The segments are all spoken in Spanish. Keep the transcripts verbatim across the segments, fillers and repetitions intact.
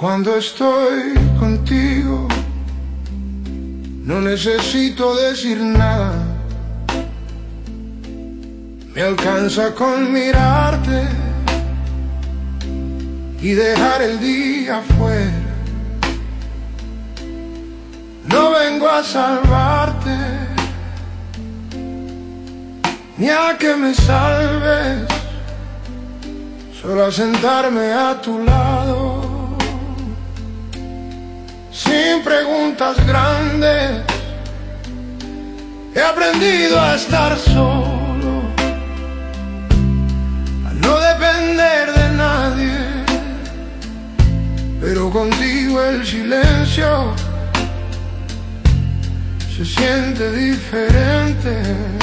Cuando estoy contigo, no necesito decir nada. Me alcanza con mirarte y dejar el día afuera. No vengo a salvarte, ni a que me salves, solo a sentarme a tu lado. Sin preguntas grandes, he aprendido a estar solo, a no depender de nadie. Pero contigo el silencio se siente diferente.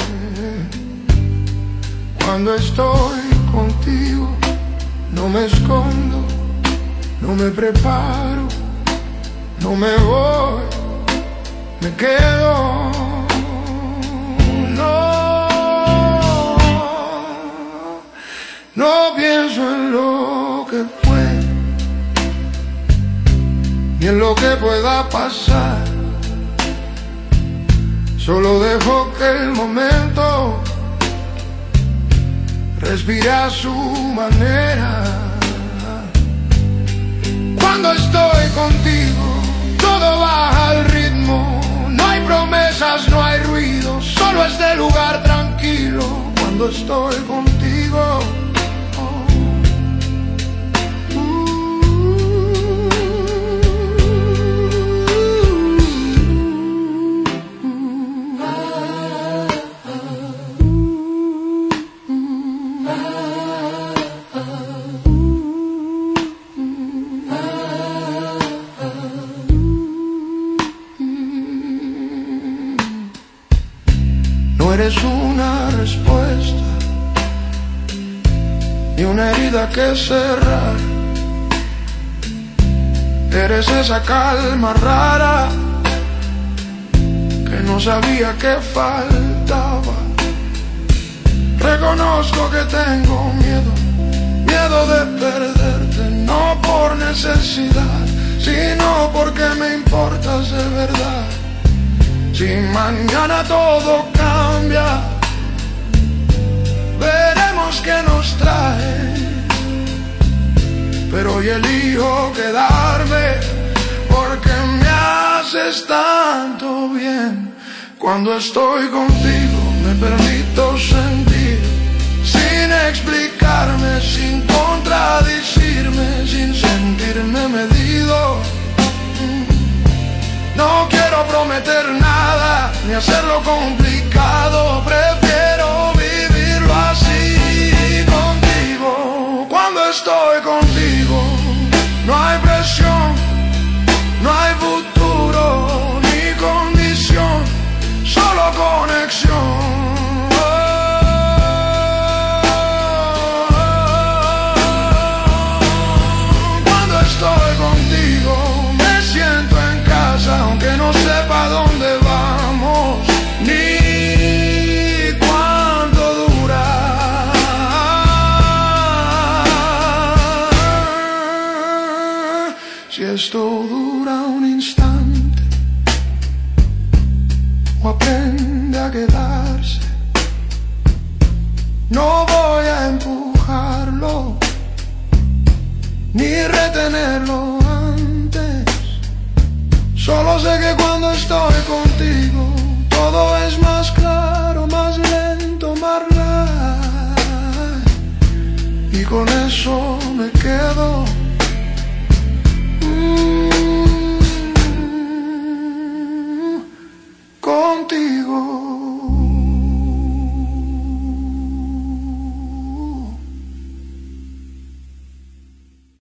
Cuando estoy contigo, no me escondo, no me preparo, no me voy, me quedo. No, no pienso en lo que fue, ni en lo que pueda pasar. Solo dejo que el momento respire a su manera. Cuando estoy contigo, todo va al ritmo. No hay promesas, no hay ruido, solo este lugar tranquilo. Cuando estoy contigo, no eres una respuesta ni una herida que cerrar. Eres esa calma rara que no sabía que faltaba. Reconozco que tengo miedo, miedo de perderte, no por necesidad, sino porque me importas de verdad. Si mañana todo cambia, veremos qué nos trae. Pero hoy elijo quedarme porque me haces tanto bien. Cuando estoy contigo me permito sentir, sin explicarme, sin contradecirme, sin sentirme medido. No quiero prometer nada, ni hacerlo complicado. Prefiero vivirlo así contigo. Cuando estoy contigo, no hay presión, no hay futuro, ni condición, solo conexión. Cuando estoy contigo, me siento en casa, aunque no sepa dónde vamos, ni cuánto dura. Si esto dura un instante o aprende a quedarse, no voy a empujarlo ni retenerlo antes. Solo sé que cuando